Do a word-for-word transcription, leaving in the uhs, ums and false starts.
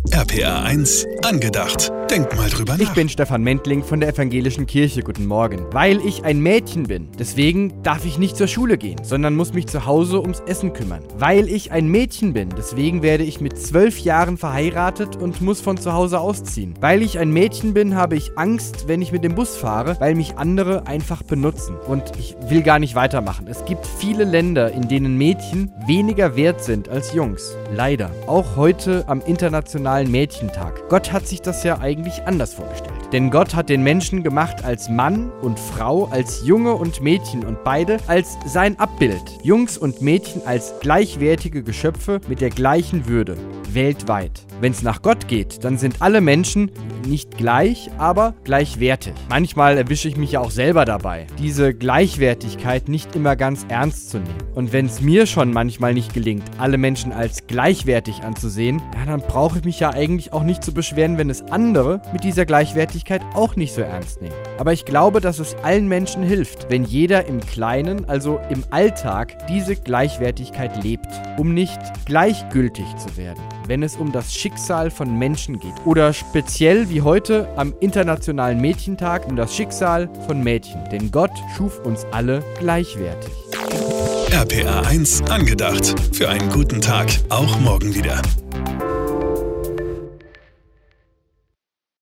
R P R eins angedacht. Denk mal drüber nach. Ich bin Stefan Mentling von der Evangelischen Kirche. Guten Morgen. Weil ich ein Mädchen bin, deswegen darf ich nicht zur Schule gehen, sondern muss mich zu Hause ums Essen kümmern. Weil ich ein Mädchen bin, deswegen werde ich mit zwölf Jahren verheiratet und muss von zu Hause ausziehen. Weil ich ein Mädchen bin, habe ich Angst, wenn ich mit dem Bus fahre, weil mich andere einfach benutzen. Und ich will gar nicht weitermachen. Es gibt viele Länder, in denen Mädchen weniger wert sind als Jungs. Leider. Auch heute am Internationalen Mädchentag. Gott hat sich das ja eigentlich anders vorgestellt. Denn Gott hat den Menschen gemacht als Mann und Frau, als Junge und Mädchen und beide als sein Abbild. Jungs und Mädchen als gleichwertige Geschöpfe mit der gleichen Würde. Weltweit. Wenn es nach Gott geht, dann sind alle Menschen nicht gleich, aber gleichwertig. Manchmal erwische ich mich ja auch selber dabei, diese Gleichwertigkeit nicht immer ganz ernst zu nehmen. Und wenn es mir schon manchmal nicht gelingt, alle Menschen als gleichwertig anzusehen, ja, dann brauche ich mich ja eigentlich auch nicht zu beschweren, wenn es andere mit dieser Gleichwertigkeit auch nicht so ernst nehmen. Aber ich glaube, dass es allen Menschen hilft, wenn jeder im Kleinen, also im Alltag, diese Gleichwertigkeit lebt, um nicht gleichgültig zu werden, wenn es um das Schicksal von Menschen geht. Oder speziell wie heute am Internationalen Mädchentag um das Schicksal von Mädchen. Denn Gott schuf uns alle gleichwertig. R P R eins angedacht. Für einen guten Tag. Auch morgen wieder.